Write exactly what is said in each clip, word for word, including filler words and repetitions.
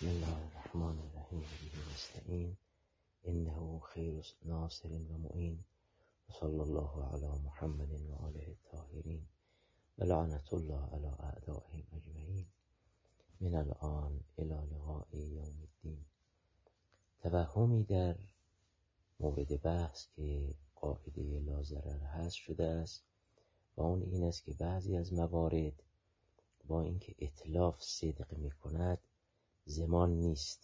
بسم الله الرحمن الرحیم و به نستعین انه خیر ناصر و معین و صلی الله علی محمد و آله الطاهرین و لعنت الله علی اعدائهم اجمعین من الان الی لقاء یوم الدین. توهمی در مورد بحث که قاعده لا ضرر هست شده است و اون این است که بعضی از موارد با اینکه اتلاف صدق می کند زمان نیست.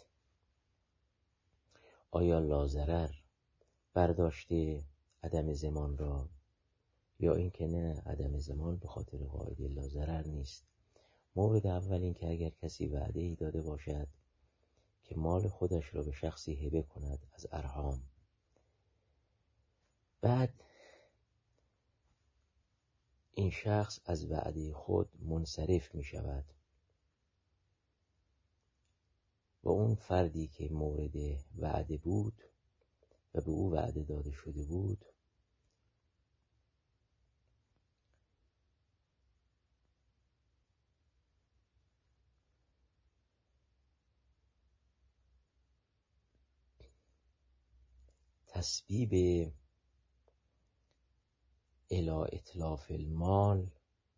آیا لا ضرر برداشته عدم زمان را، یا اینکه نه عدم زمان به خاطر قاعده لا ضرر نیست؟ مورد اول این که اگر کسی وعده ای داده باشد که مال خودش را به شخصی هبه کند از ارحام، بعد این شخص از وعده خود منصرف می شود و اون فردی که مورد وعده بود و به او وعده داده شده بود تسبیب الی اتلاف المال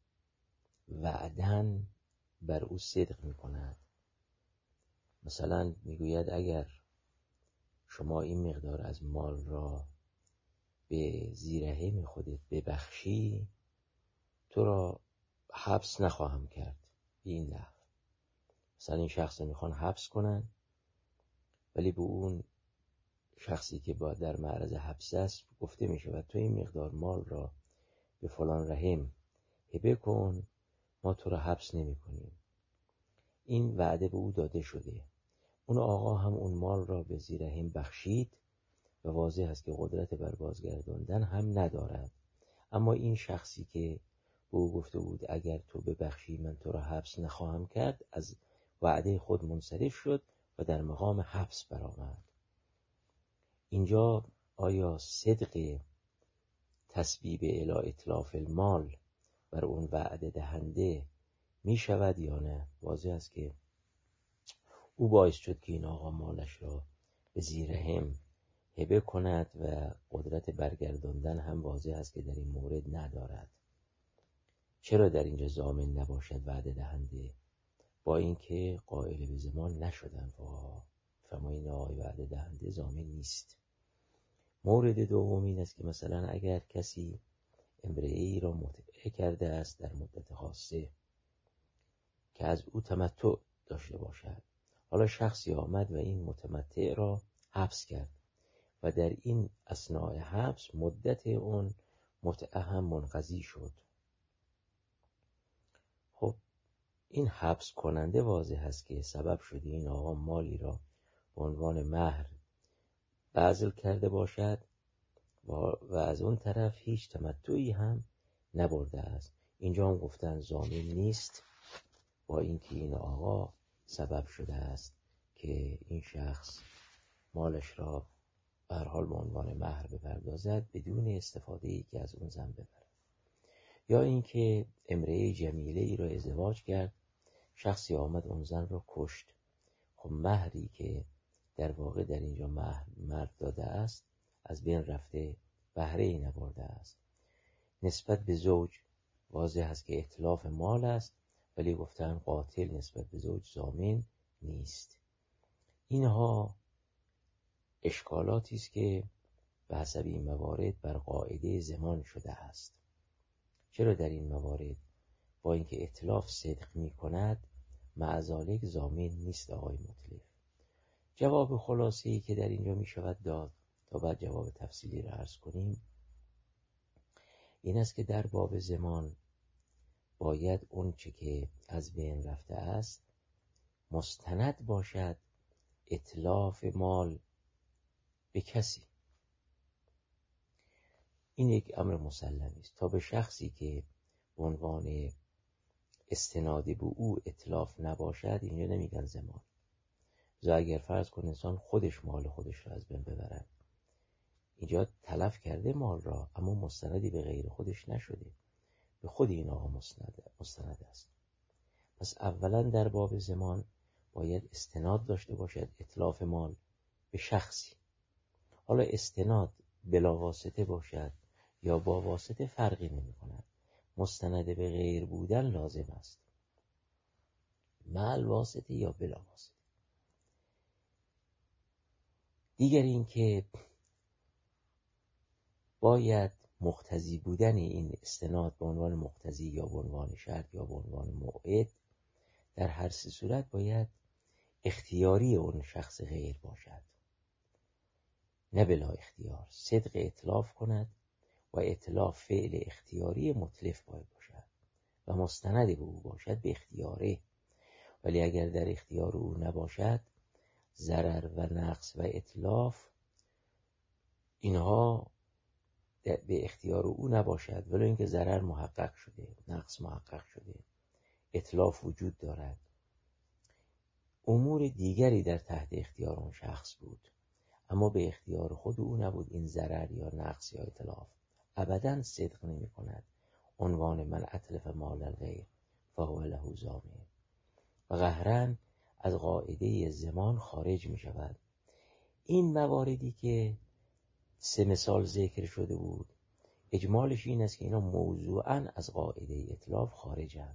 وعدن بر او صدق می کند. مثلا میگوید اگر شما این مقدار از مال را به زیرهم خودت ببخشی تو را حبس نخواهم کرد. این نه، مثلا این شخص رو میخوان حبس کنن ولی به اون شخصی که با در معرض حبس است گفته میشه و تو این مقدار مال را به فلان رحم هبه کن، ما تو را حبس نمی کنیم. این وعده به او داده شده. اون آقا هم اون مال را به زیرهم بخشید و واضح است که قدرت بر بازگرداندن هم ندارد. اما این شخصی که به او گفته بود اگر تو ببخشی من تو را حبس نخواهم کرد، از وعده خود منصرف شد و در مقام حبس برآمد. اینجا آیا صدق تسبیب الی اتلاف المال بر اون وعده دهنده می شود یا نه؟ واضح است که او باعث شد که این آقا مالش را به زیرهم هبه کند و قدرت برگرداندن هم واضح است که در این مورد ندارد. چرا در اینجا ضامن نباشد وعده دهنده، با اینکه قائل به زمان نشدن و فرمایین آقای وعده دهنده ضامن نیست؟ مورد دوم این است که مثلا اگر کسی امرئه‌ای را متعه کرده است در مدت خاصه که از او تمتع داشته باشد، حالا شخصی آمد و این متمتع را حبس کرد و در این اثناء حبس مدت اون متعه هم منقضی شد. خب این حبس کننده واضح است که سبب شده این آقا مالی را به عنوان مهر بذل کرده باشد و از اون طرف هیچ تمتعی هم نبرده است. اینجا هم گفتن ضامن نیست، با اینکه این آقا سبب شده است که این شخص مالش را به هر حال به عنوان مهر بپردازد بدون استفاده ای که از اون زن ببرد. یا اینکه امرأه جمیله ای را ازدواج کرد، شخصی آمد اون زن را کشت. خب مهری که در واقع در اینجا مهر مرد داده است از بین رفته، بهره ای نبرده است. نسبت به زوج واضح است که اتلاف مال است، ولی گفتن قاتل نسبت به زوج ضامن نیست. اینها اشکالاتی است که به حسب این موارد بر قاعده زمان شده است. چرا در این موارد با اینکه اتلاف صدق می کند معذالک ضامن نیست آقای مطلف؟ جواب خلاصه‌ای که در اینجا می شود داد تا بعد جواب تفصیلی را عرض کنیم این است که در باب زمان باید اون چه که از بین رفته است مستند باشد اتلاف مال به کسی. این یک امر مسلمی است. تا به شخصی که به عنوان استناد به او اتلاف نباشد اینجا نمیگن زمان. زا اگر فرض کن انسان خودش مال خودش را از بین ببرد، اینجا تلف کرده مال را اما مستندی به غیر خودش نشده، به خود این آقا مستند, مستند است. پس اولا در باب زمان باید استناد داشته باشد اتلاف مال به شخصی. حالا استناد بلا واسطه باشد یا با واسطه فرقی نمی کند. مستند به غیر بودن لازم است، مع واسطه یا بلا واسطه. دیگر این که باید مقتضی بودن این استناد به عنوان مقتضی یا به عنوان شرط یا به عنوان موعد در هر سه صورت باید اختیاری اون شخص غیر باشد، نه بلا اختیار. صدق اتلاف کند و اتلاف فعل اختیاری متلف باید باشد و مستند به او باشد به اختیاره. ولی اگر در اختیار او نباشد، ضرر و نقص و اتلاف اینها به اختیار او نباشد، ولی اینکه ضرر محقق شده، نقص محقق شده، اتلاف وجود دارد، امور دیگری در تحت اختیار اون شخص بود اما به اختیار خود او نبود، این ضرر یا نقص یا اتلاف ابداً صدق نمی کند. عنوان من اتلف مال الغیر فهو له ضامن و قهرن از قاعده زمان خارج می شود. این مواردی که سه مثال ذکر شده بود اجمالش این است که اینا موضوعاً از قاعده اتلاف خارجند.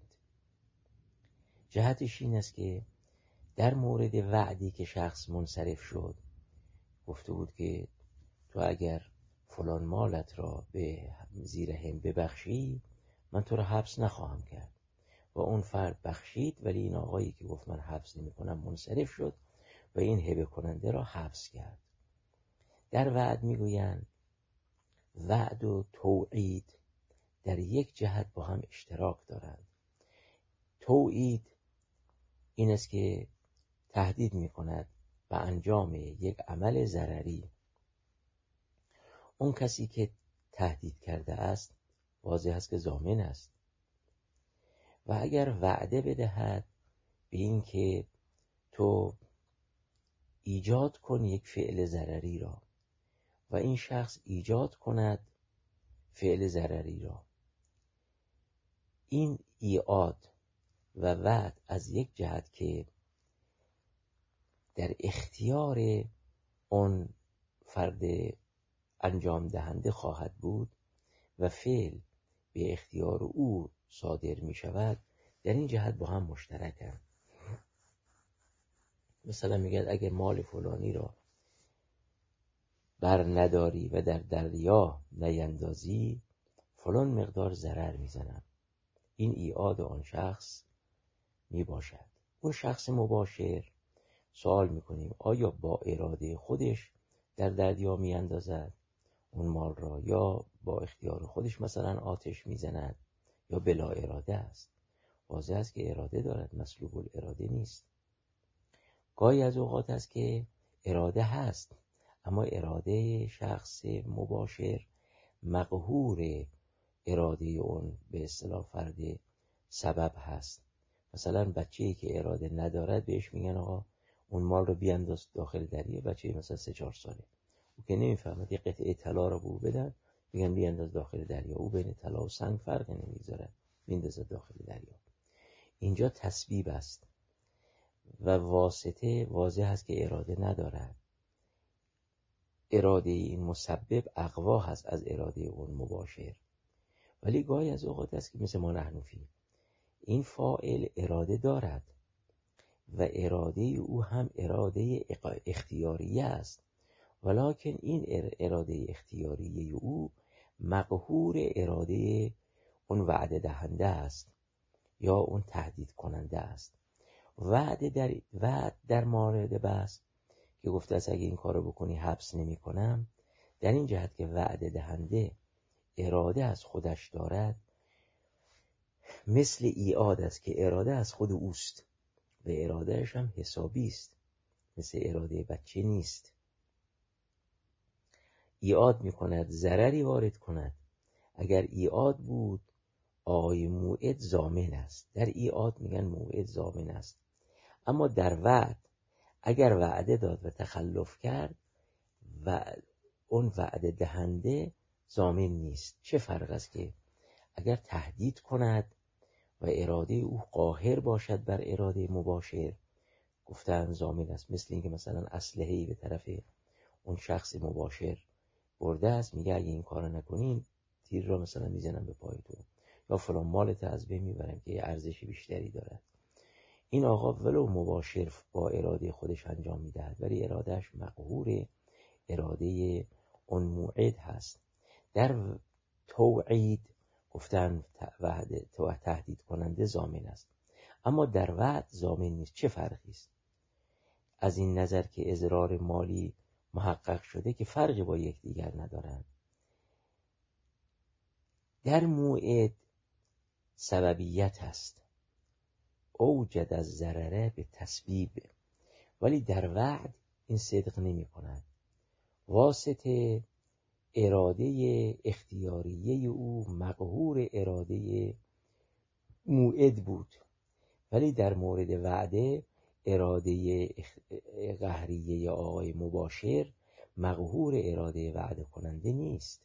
جهتش این است که در مورد وعدی که شخص منصرف شد گفته بود که تو اگر فلان مالت را به زیر هم ببخشی من تو را حبس نخواهم کرد و اون فرد بخشید، ولی این آقایی که گفت من حبس نمی کنم منصرف شد و این هبه کننده را حبس کرد. در وعد میگویند وعد و توعید در یک جهت با هم اشتراک دارند. توعید این است که تهدید می کند به انجام یک عمل ضرری. اون کسی که تهدید کرده است واضح است که ضامن است و اگر وعده بدهد به این که تو ایجاد کن یک فعل ضرری را و این شخص ایجاد کند فعل ضرری را، این ایعاد و وعد از یک جهت که در اختیار اون فرد انجام دهنده خواهد بود و فعل به اختیار او صادر می شود، در این جهت با هم مشترکند. مثلا میگه اگر مال فلانی را بر نداری و در دریا نیندازی فلان مقدار ضرر میزنم. این ایعاد آن شخص می باشد. اون شخص مباشر سوال میکنیم آیا با اراده خودش در دریا میاندازد اون مال را یا با اختیار خودش مثلا آتش میزند یا بلا اراده است؟ واضح است که اراده دارد، مسلوب الاراده نیست. گاهی از اوقات است که اراده هست اما اراده شخص مباشر مقهور اراده اون به اصطلاح فرد سبب هست. مثلا بچه‌ای که اراده ندارد بهش میگن آقا اون مال رو بیانداز داخل دریا، بچه‌ای مثلا سه چهار ساله او که نمیفهمد یه قطعه طلا رو به او بدن میگن بیانداز داخل دریا، او بین طلا و سنگ فرق نمیذاره میندازه داخل دریا. اینجا تسبیب است و واسطه واضح است که اراده ندارد. اراده این مسبب اقوا هست از اراده اون مباشر. ولی گاهی از اوقات است که مثل ما نحنفی این فاعل اراده دارد و اراده او هم اراده اختیاریه است، ولکن این اراده اختیاریه او مقهور اراده اون وعده دهنده است یا اون تهدید کننده است. وعده در وعد در مورد بس که گفته است اگه این کارو بکنی حبس نمی کنم، در این جهت که وعده دهنده اراده از خودش دارد مثل ایعاد است که اراده از خود اوست و ارادهش هم حسابی است، مثل اراده بچه نیست. ایعاد می کند ضرری وارد کند. اگر ایعاد بود آقای موعد ضامن است، در ایعاد میگن موعد ضامن است. اما در وعد اگر وعده داد و تخلف کرد و اون وعده دهنده ضامن نیست. چه فرق است که اگر تهدید کند و اراده او قاهر باشد بر اراده مباشر، گفتن ضامن است. مثل اینکه مثلا اسلحه‌ای به طرف اون شخص مباشر برده است، میگه اگه این کارو نکنین تیر را مثلا میزنم به پای تو، یا فلان مالت از بین میبرم که یه ارزش بیشتری دارد. این آقا ولو مباشر با اراده خودش انجام میدهد، ولی ارادهش مقهور اراده اون موعد هست. در توعید گفتن وعده تهدید کننده ضامن است، اما در وعد ضامن نیست. چه فرقی است؟ از این نظر که اضرار مالی محقق شده که فرقی با یکدیگر ندارند. در موعد سببیت هست، اوجد از ضرره به تسبیب، ولی در وعد این صدق نمی کند. واسطه اراده اختیاریه او مقهور اراده موعد بود، ولی در مورد وعده اراده قهریه آقای مباشر مقهور اراده وعده کننده نیست.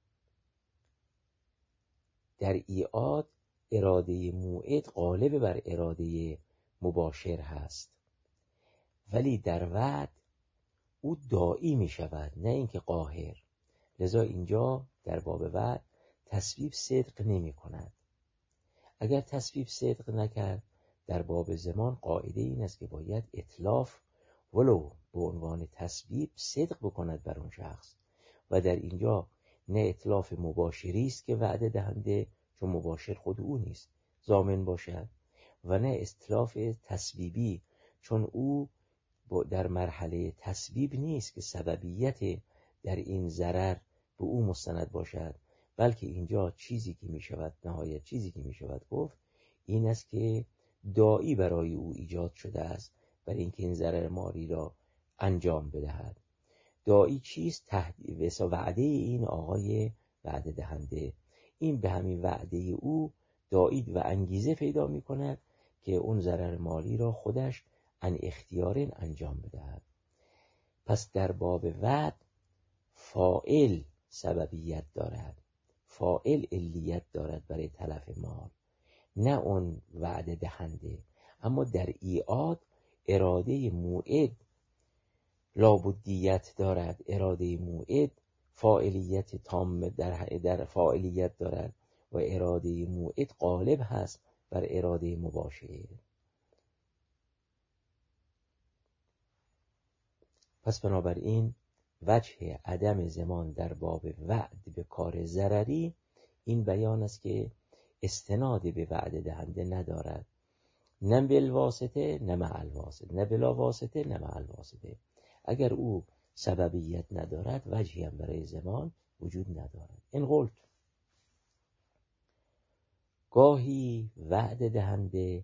در ایعاد اراده موعد غالب بر اراده مباشر هست، ولی در وعد او داعی می شود، نه اینکه قاهر. لذا اینجا در باب وعد تسبیب صدق نمی کند. اگر تسبیب صدق نکرد، در باب زمان قاعده این است که باید اتلاف ولو به عنوان تسبیب صدق بکند بر اون شخص، و در اینجا نه اتلاف مباشری است که وعده دهنده، چون مباشر خود او نیست، ضامن باشد، و نه اتلاف تسبیبی، چون او در مرحله تسبیب نیست که سببیت در این ضرر به او مستند باشد، بلکه اینجا چیزی که می شود نهایت چیزی که می شود گفت این است که داعی برای او ایجاد شده است برای اینکه این ضرر مالی را انجام بدهد. داعی چیست؟ تهدید و وعده این آقای وعده دهنده. این به همین وعده او داعی و انگیزه پیدا می کند که اون ضرر مالی را خودش ان اختیار انجام بدهد. پس در باب وعد فاعل سببیت دارد، فاعل علیت دارد برای تلف مال، نه اون وعده دهنده. اما در ایعاد اراده موعد لابدیت دارد، اراده موعد فاعلیت تام در در فاعلیت دارد و اراده موعد غالب هست بر اراده مباشر. پس بنابراین وجه عدم زمان در باب وعد به کار ضرری این بیان است که استناد به وعده دهنده ندارد، نه بالواسطه نه مع الواسطه، نه بلا واسطه نه مع الواسطه. اگر او سببیت ندارد وجهی هم برای زمان وجود ندارد. این قلت گاهی وعده دهنده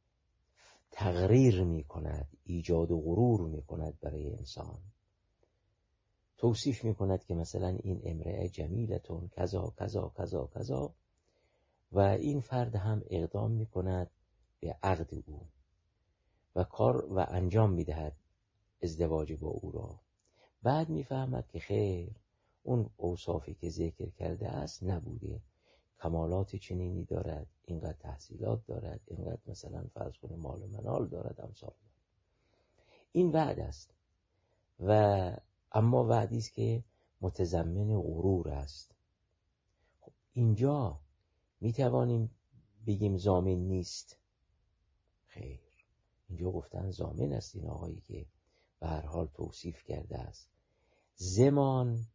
تغریر می کند، ایجاد و غرور می کند برای انسان. توصیف می کند که مثلا این امرأه جمیلتون کذا کذا کذا کذا، و این فرد هم اقدام می کند به عقد او و کار و انجام می دهد ازدواج با او را. بعد می فهمد که خیر اون اوصافی که ذکر کرده است نبوده، کمالات چنینی دارد، اینقدر تحصیلات دارد، اینقدر مثلا فرض کنه مال و منال دارد، امثال دارد. این وعد است، و اما وعدی است که متضمن غرور است. خب اینجا می توانیم بگیم ضامن نیست؟ خیر، اینجا گفتن ضامن است این آقایی که به هر حال توصیف کرده است. زمان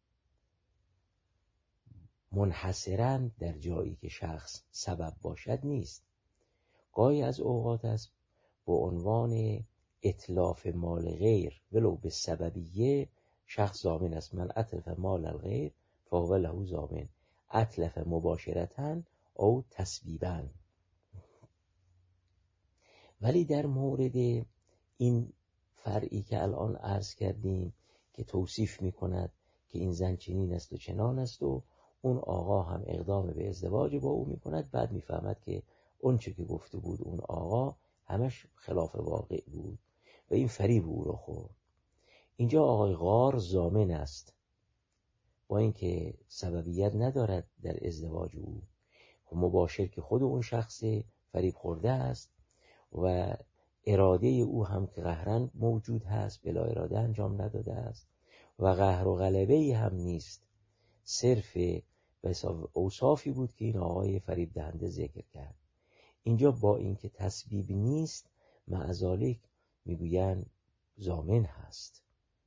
منحصراً در جایی که شخص سبب باشد نیست. گاهی از اوقات است به عنوان اتلاف مال غیر ولو به سببیه شخص ضامن است. من اتلف مال الغیر فهو له ضامن، اتلف مباشرتاً او تسبیباً. ولی در مورد این فرعی که الان عرض کردیم که توصیف می کند که این زن چنین است و چنان است و اون آقا هم اقدام به ازدواج با او می کند، بعد می فهمد که اون چه که گفته بود اون آقا همش خلاف واقع بود و این فریب او را خورد. اینجا آقای غار ضامن است، با اینکه سببیت ندارد در ازدواج او. مباشر که خود اون شخص فریب خورده است و اراده او هم که قهرن موجود هست، بلا اراده انجام نداده است و قهر و غلبه هم نیست، صرف اوصافی بود که این آقای فریب دهنده ذکر کرد. اینجا با اینکه تسبیب نیست، معذالک میگویند ضامن هست،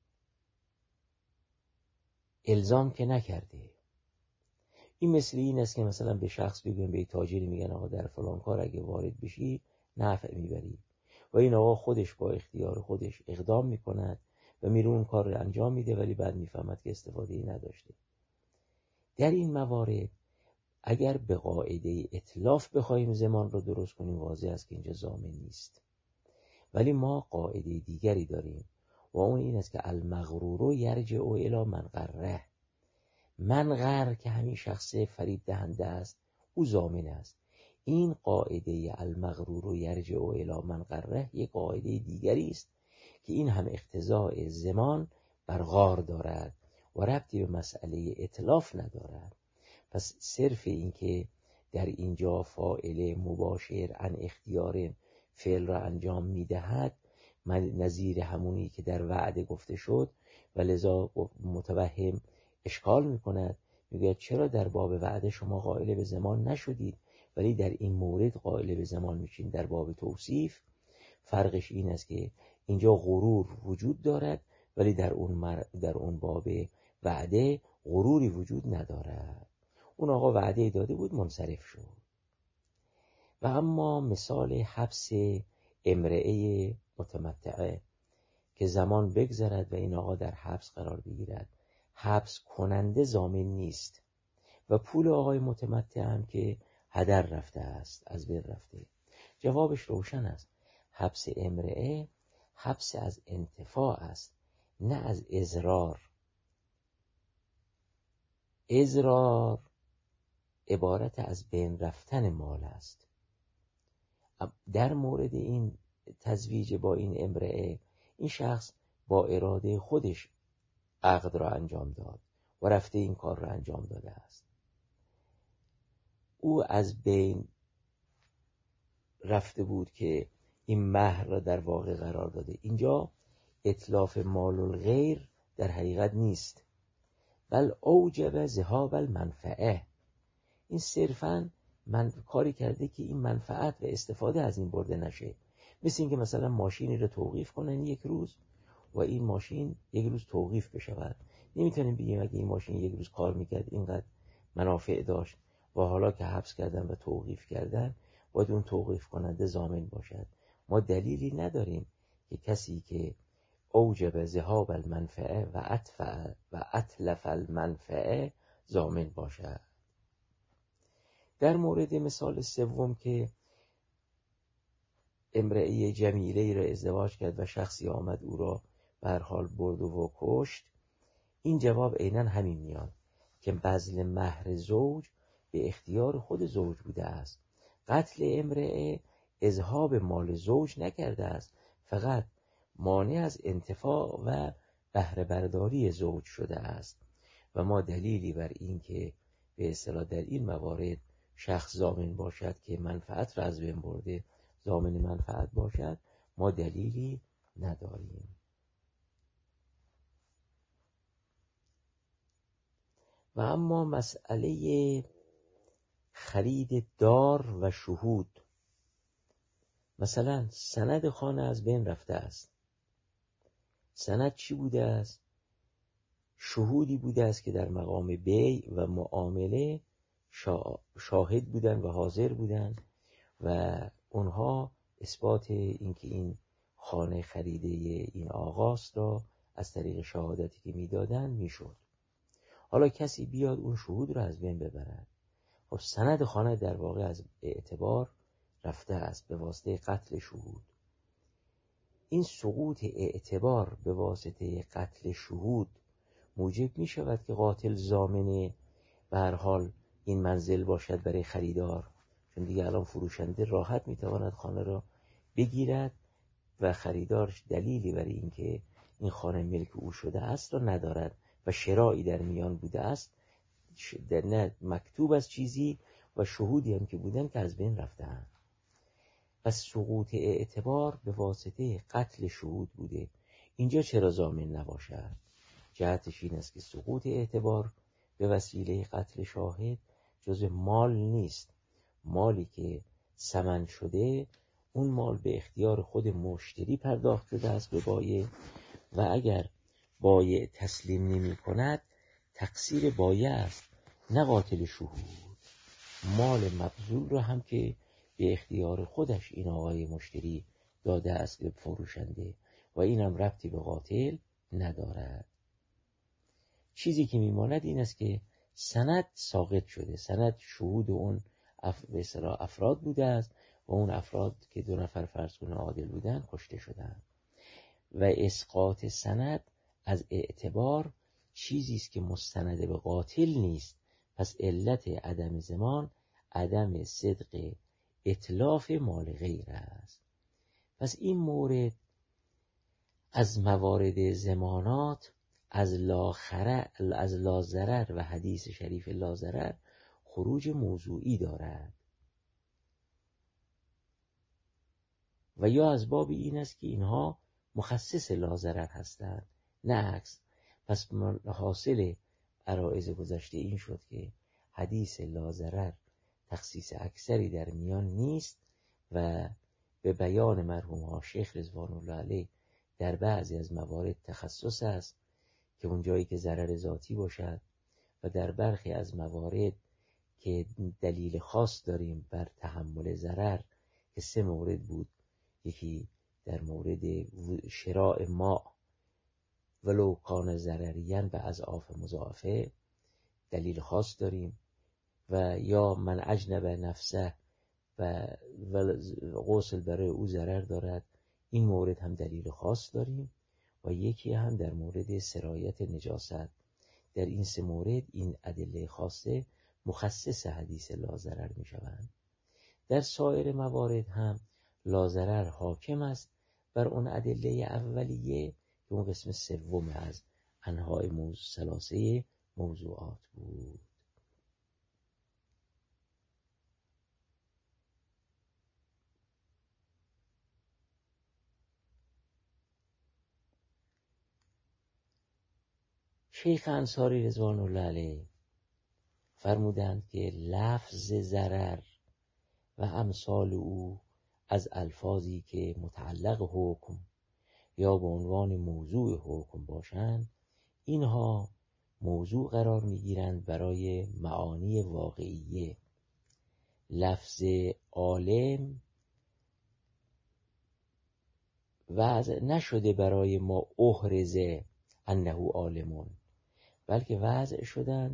الزام که نکرده. این مثل این است که مثلا به شخص بگویم، به یک تاجری میگن آقا در فلان کار اگه وارد بشی نفع میبری، و این آقا خودش با اختیار خودش اقدام میکند و میره اون کار رو انجام میده، ولی بعد میفهمد که استفاده ای نداشته. در این موارد اگر به قاعده اتلاف بخوایم زمان رو درست کنیم، واضح است که اینجا ضامن نیست. ولی ما قاعده دیگری داریم و اون این است که المغرور یرجع الی من غره. من غر که همین شخص فریب دهنده است، او ضامن است. این قاعده المغرور یرجع الی من غره یک قاعده دیگری است که این هم اقتضاء زمان بر غار دارد و ربطی به مسئله اتلاف ندارد. پس صرف این که در اینجا فاعل مباشر عن اختیار فعل را انجام میدهد، نظیر همونی که در وعده گفته شد، و لذا متوهم اشکال میکند، میگه چرا در باب وعده شما قائل به زمان نشدید ولی در این مورد قائل به زمان میشین در باب توصیف؟ فرقش این است که اینجا غرور وجود دارد ولی در اون مر... در اون باب وعده غروری وجود ندارد. اون آقا وعده داده بود، منصرف شد. و اما مثال حبس امرئه متمتعه که زمان بگذرد و این آقا در حبس قرار بگیرد، حبس کننده ضامن نیست و پول آقای متمتع هم که هدر رفته است، از بین رفته. جوابش روشن است. حبس امرئه حبس از انتفاع است، نه از اضرار. اضرار عبارت از بین رفتن مال است. در مورد این تزویج با این امرئه، این شخص با اراده خودش عقد را انجام داد و رفته این کار را انجام داده است. او از بین رفته بود که این مهر را در واقع قرار داده. اینجا اتلاف مال الغیر در حقیقت نیست، بل اوجب ذهاب المنفعه. این صرفاً من کاری کرده که این منفعت و استفاده از این برده نشه. مثل این که مثلا ماشینی رو توقیف کنن یک روز و این ماشین یک روز توقیف بشود. نمیتونیم بگیم اگه این ماشین یک روز کار میکرد اینقدر منافع داشت و حالا که حبس کردن و توقیف کردن باید اون توقیف کننده ضامن باشد. ما دلیلی نداریم که کسی که اوجب ذهاب المنفعه و اتفع و اتلف المنفعه ضامن باشد. در مورد مثال سوم که امرئه جمیله را ازدواج کرد و شخصی آمد او را به هر حال برد و کشت، این جواب عیناً همین میاد که بذل مهر زوج به اختیار خود زوج بوده است. قتل امرئه اذهاب مال زوج نکرده است، فقط مانع از انتفاع و بهره برداری زوج شده است. و ما دلیلی بر این که به اصطلاح در این موارد شخص ضامن باشد که منفعت را از بین برده، ضامن منفعت باشد، ما دلیلی نداریم. و اما مسئله خرید دار و شهود، مثلا سند خانه از بین رفته است. سند چی بوده است؟ شهودی بوده است که در مقام بیع و معامله شاهد بودن و حاضر بودن و اونها اثبات اینکه این خانه خریده این آقاست را از طریق شهادتی که میدادن میشد. حالا کسی بیاد اون شهود را از بین ببرد، خب سند خانه در واقع از اعتبار رفته است به واسطه قتل شهود. این سقوط اعتبار به واسطه قتل شهود موجب می شود که قاتل ضامن به هر حال این منزل باشد برای خریدار، چون دیگه الان فروشنده راحت می تواند خانه را بگیرد و خریدارش دلیلی برای اینکه این خانه ملک او شده است را ندارد و شرایی در میان بوده است، نه مکتوب از چیزی و شهودی هم که بودن که از بین رفتند. پس سقوط اعتبار به واسطه قتل شهود بوده. اینجا چرا ضامن نباشد؟ جهتش این است که سقوط اعتبار به وسیله قتل شاهد جز مال نیست. مالی که ثمن شده، اون مال به اختیار خود مشتری پرداخت شده است به بایع، و اگر بایع تسلیم نمی کند تقصیر بایع است نه قاتل شهود. مال مبذول رو هم که به اختیار خودش این آقای مشتری داده است به فروشنده و این هم ربطی به قاتل ندارد. چیزی که میماند این است که سند ساقط شده، سند شهود اون اف... به اصطلاح افراد بوده است و اون افراد که دو نفر فرض کنه عادل بودن کشته شدند و اسقاط سند از اعتبار چیزی است که مستند به قاتل نیست. پس علت عدم ضمان عدم صدق اتلاف مال غیر است. پس این مورد از موارد ضمانات از لا خرر از لا ضرر و حدیث شریف لا ضرر خروج موضوعی دارد و یا از باب این است که اینها مخصص لا ضرر هستند نه عکس. پس حاصل عرائض گذشته این شد که حدیث لا ضرر تخصیص اکثری در میان نیست و به بیان مرحوم ها شیخ رضوان الله علیه در بعضی از موارد تخصص است که اون جایی که ضرر ذاتی باشد و در برخی از موارد که دلیل خاص داریم بر تحمل ضرر که سه مورد بود. یکی در مورد شراء ماء ولو کان ضرریاً به اضعاف مضاعفه دلیل خاص داریم و یا من اجنب نفسه و غسل برای او ضرر دارد، این مورد هم دلیل خاص داریم و یکی هم در مورد سرایت نجاست. در این سه مورد این ادله خاصه مخصص حدیث لا ضرر می شوند. در سایر موارد هم لا ضرر حاکم است بر اون ادله اولیه که اون قسم سوم از انواع موضوع ثلاثه موضوعات بود. شیخ انصاری رضوان الله علیه فرمودند که لفظ ضرر و امثال او از الفاظی که متعلق حکم یا به عنوان موضوع حکم باشند، اینها موضوع قرار میگیرند برای معانی واقعیه. لفظ عالم وضع نشده برای ما احرزه انه عالمون، بلکه وضع شدن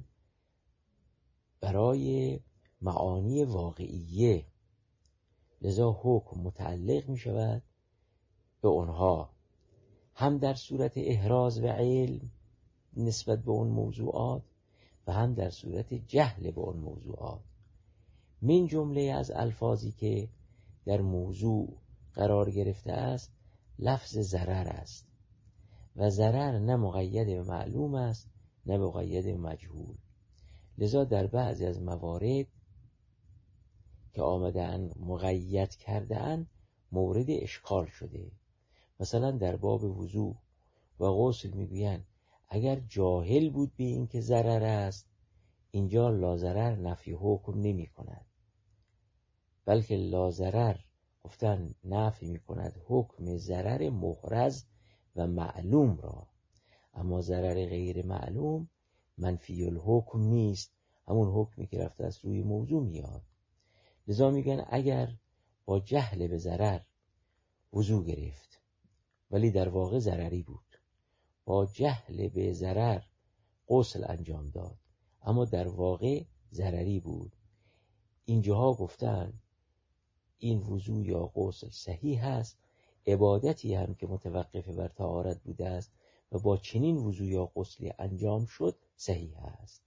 برای معانی واقعیه. لذا حکم متعلق می شود به اونها هم در صورت احراز و علم نسبت به اون موضوعات و هم در صورت جهل به اون موضوعات. من جمله از الفاظی که در موضوع قرار گرفته است لفظ ضرر است و ضرر نه مقید به معلوم است نه مقید به مجهول. لذا در بعضی از موارد که آمدن مقید کردن مورد اشکال شده. مثلا در باب وضوء و غسل میگویند اگر جاهل بود به این که ضرر است، اینجا لا ضرر نفی حکم نمی کند، بلکه لا ضرر گفتن نفی می کند حکم ضرر محرز و معلوم را، اما ضرر غیر معلوم منفی الحکم نیست، همون حکمی که رفته از روی موضوع میاد. لذا میگن اگر با جهل به ضرر وضو گرفت ولی در واقع ضرری بود، با جهل به ضرر غسل انجام داد اما در واقع ضرری بود، اینجاها گفتن این وضو یا غسل صحیح است، عبادتی هم که متوقف بر طهارت بوده است و با چنین وضو یا غسلی انجام شد صحیح است.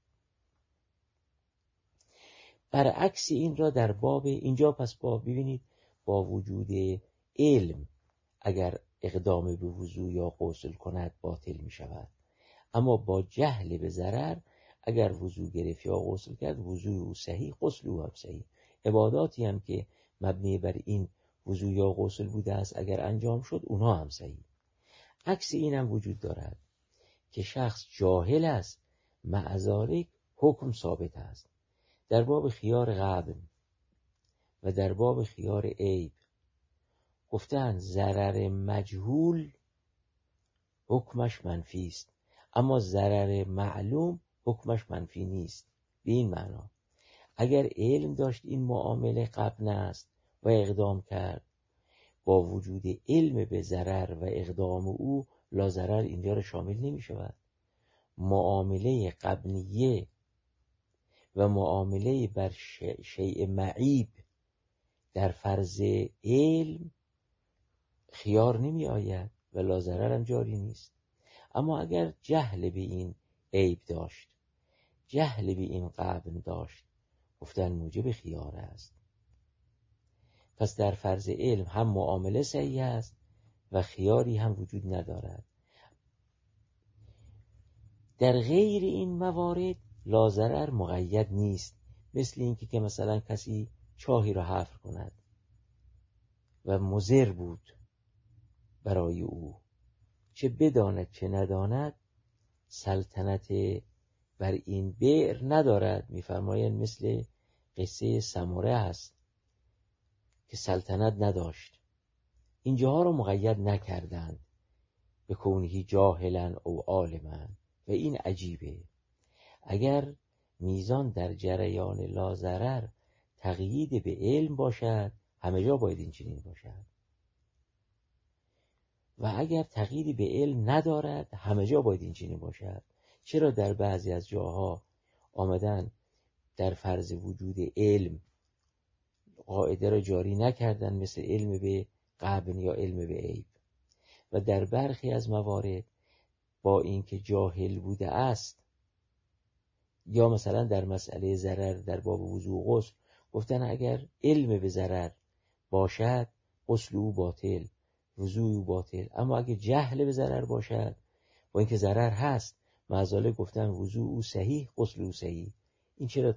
برعکس این را در باب اینجا پس با ببینید با وجود علم اگر اقدام به وضو یا غسل کند باطل می شود، اما با جهل به ضرر اگر وضو گرفت یا غسل کرد وضو او صحیح، غسل او هم صحیح. عباداتی هم که مبنی بر این وضو یا غسل بوده است اگر انجام شد اونها هم صحیح. عکس این هم وجود دارد که شخص جاهل است مع ذالک حکم ثابت است. در باب خیار قبل و در باب خیار عیب گفتن ضرر مجهول حکمش منفی است، اما ضرر معلوم حکمش منفی نیست. به این معنا اگر علم داشت این معامله قبل است و اقدام کرد، با وجود علم به ضرر و اقدام او لا ضرر اینجا را شامل نمی شود. معامله قبلیه و معامله بر شیء معیب در فرض علم خیار نمی آید و لا ضرر هم جاری نیست. اما اگر جهل به این عیب داشت، جهل به این قبل داشت، گفتن موجب خیار است. پس در فرض علم هم معامله صحیح است و خیاری هم وجود ندارد. در غیر این موارد لا ضرر مقید نیست، مثل اینکه که مثلا کسی چاهی را حفر کند و مضر بود برای او، چه بداند چه نداند سلطنت بر این بئر ندارد. می‌فرمایند مثل قصه سمره است که سلطنت نداشت. اینجاها رو مقید نکردند به کونهی جاهلا او عالما و این عجیبه. اگر میزان در جریان لا ضرر تقیید به علم باشد، همه جا باید این چنین باشد، و اگر تقییدی به علم ندارد، همه جا باید این چنین باشد. چرا در بعضی از جاها آمدن در فرض وجود علم قاعده را جاری نکردن، مثل علم به قبن یا علم به عیب، و در برخی از موارد با اینکه جاهل بوده است، یا مثلا در مسئله ضرر در باب وضو و غسل گفتن اگر علم به ضرر باشد غسل او باطل، وضو او باطل، اما اگر جهل به ضرر باشد با اینکه ضرر هست معذاله گفتن وضو او صحیح، غسل او صحیح. این چرا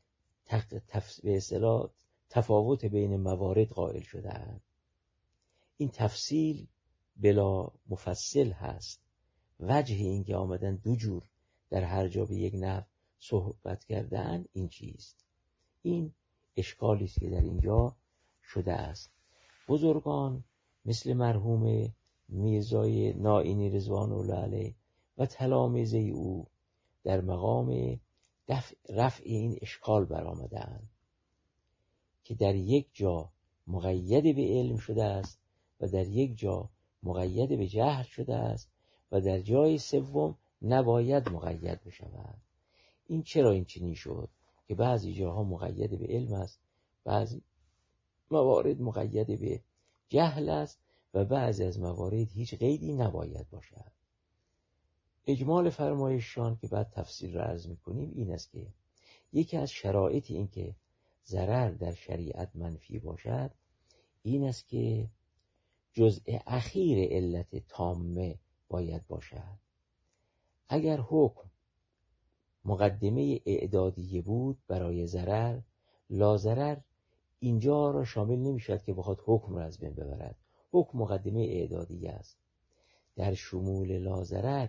تف... به اصطلاح تفاوت بین موارد قائل شده اند؟ این تفصیل بلا مفصل هست. وجه این که آمدن دو جور در هر جا به یک نحو صحبت کردن این چیست؟ این اشکالی است که در اینجا شده است. بزرگان مثل مرحوم میرزای نائینی رضوان الله علیه و تلامذه او در مقام دفع رفع این اشکال برآمدند که در یک جا مقید به علم شده است و در یک جا مقید به جهل شده است و در جای سوم نباید مقید بشود. این چرا این چنین شد که بعضی جاها مقید به علم است، بعضی موارد مقید به جهل است و بعضی از موارد هیچ قیدی نباید باشد؟ اجمال فرمایششان که بعد تفصیل را عرض می‌کنیم این است که یکی از شرایط این که ضرر در شریعت منفی باشد این است که جزء اخیر علت تامه باید باشد. اگر حکم مقدمه اعدادیه بود برای ضرر، لا ضرر اینجا را شامل نمی شود که بخواد حکم را از بین ببرد. حکم مقدمه اعدادیه است. در شمول لا ضرر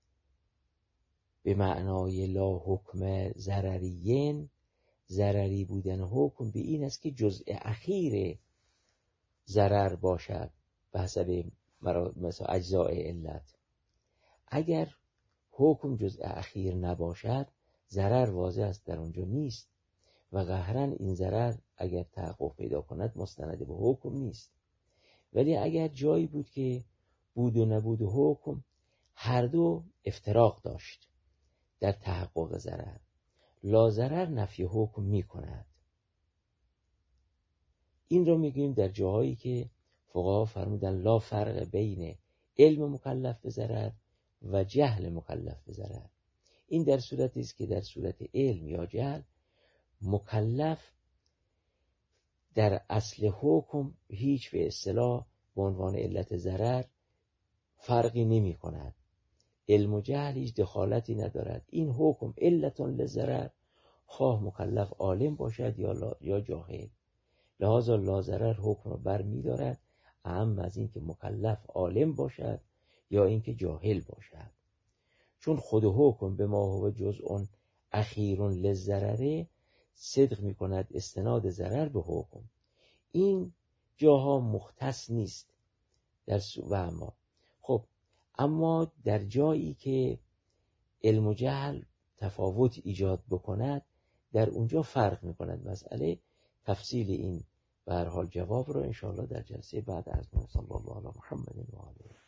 به معنای لا حکم ضرریین، ضرری بودن حکم به این است که جزء اخیر ضرر باشد به حسب مثلا اجزاء علت. اگر حکم جزء اخیر نباشد ضرر واضح است در اونجا نیست و قهرا این ضرر اگر تحقق پیدا کند مستند به حکم نیست. ولی اگر جایی بود که بود و نبود حکم هر دو افتراق داشت در تحقق ضرر، لا ضرر نفی حکم می کند. این رو میگیم در جاهایی که فقها فرمودن لا فرق بین علم مکلف به ضرر و جهل مکلف به ضرر. این در صورتی است که در صورت علم یا جهل مکلف در اصل حکم هیچ به اصطلاح به عنوان علت ضرر فرقی نمی کند. علم و جهل هیچ دخالتی ندارد. این حکم علتون لضرر خواه مکلف عالم باشد یا, یا جاهل. لحاظا لازرر حکم را بر می دارد، اهم از این که مکلف عالم باشد یا اینکه جاهل باشد. چون خود حکم به ما هو جزء اخیر للضرر صدق می کند استناد ضرر به حکم. این جاها مختص نیست در و اما خب اما در جایی که علم و جهل تفاوت ایجاد بکند در اونجا فرق می کند مسئله. تفصیل این به هر حال جواب رو انشاءالله در جلسه بعد از صلی الله علی محمد و آله